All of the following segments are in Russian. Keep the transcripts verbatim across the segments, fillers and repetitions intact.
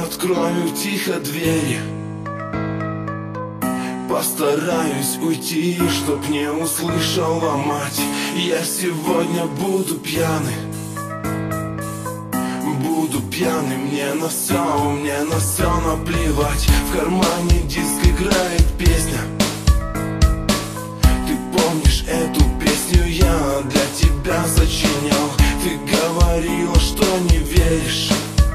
открою тихо двери. Постараюсь уйти, чтоб не услышала мать. Я сегодня буду пьяный. Буду пьяный, мне на все, мне на все наплевать. В кармане диск играет песня. Ты помнишь эту песню, я для тебя сочинял. Ты говорила, что не веришь,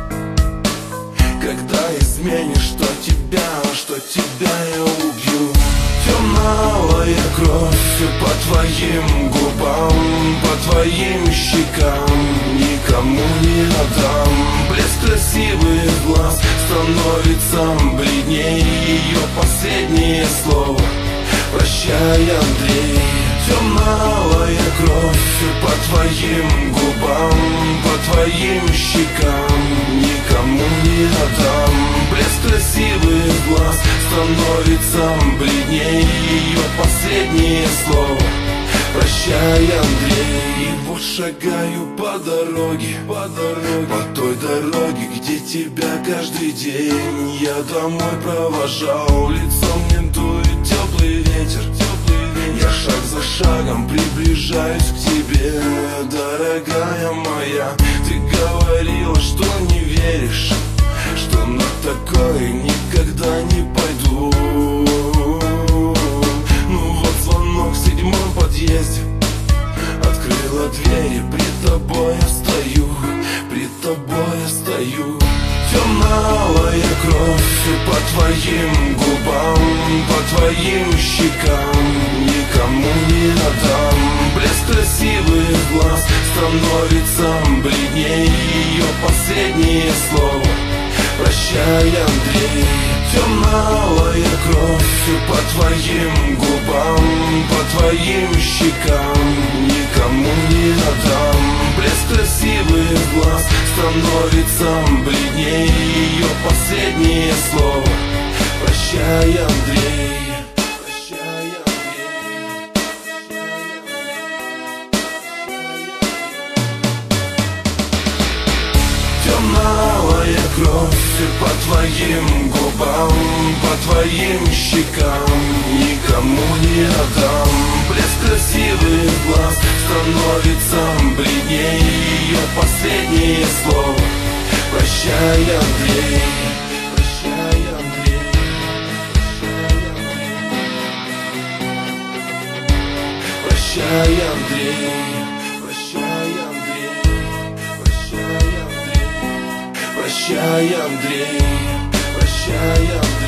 когда изменишь, что тебя, что тебя я убью. Темная кровь по твоим губам, по твоим щекам, никому не отдам. Блеск красивых глаз становится бледнее ее последнее слово. Прощай, Андрей. Темная кровь по твоим губам, по твоим щекам, никому не отдам. Блеск красивых глаз становится бледнее ее последнее слово. Прощай, Андрей. И вот шагаю по дороге, по дороге, по той дороге, где тебя каждый день я домой провожал. Лицом мне дует теплый ветер, теплый ветер. Я шаг за шагом приближаюсь к тебе, дорогая моя. Ты говорила, что не веришь, что на такое никогда не пойду. Ну вот звонок в седьмом подъезде, открыла дверь, и при тобой я стою, при тобой я стою. Темная кровь по твоим губам, по твоим щекам, никому не отдам. Блеск красивых глаз становится бледнее ее последнее слово. Прощай, Андрей. Темная кровь по твоим губам, по твоим щекам, никому не отдам. Блеск красивых глаз становится бледнее ее последнее слово. Прощай, Андрей. Прощай, Андрей. Темная кровь по твоим губам, по твоим щекам, никому не отдам. Блеск красивых глаз становится бледнее ее последнее слово. Прощай, Андрей. Прощай, Андрей. Прощай, Андрей. Прощай, Андрей. Прощай, Андрей. Прощай, Андрей. Прощай, Андрей.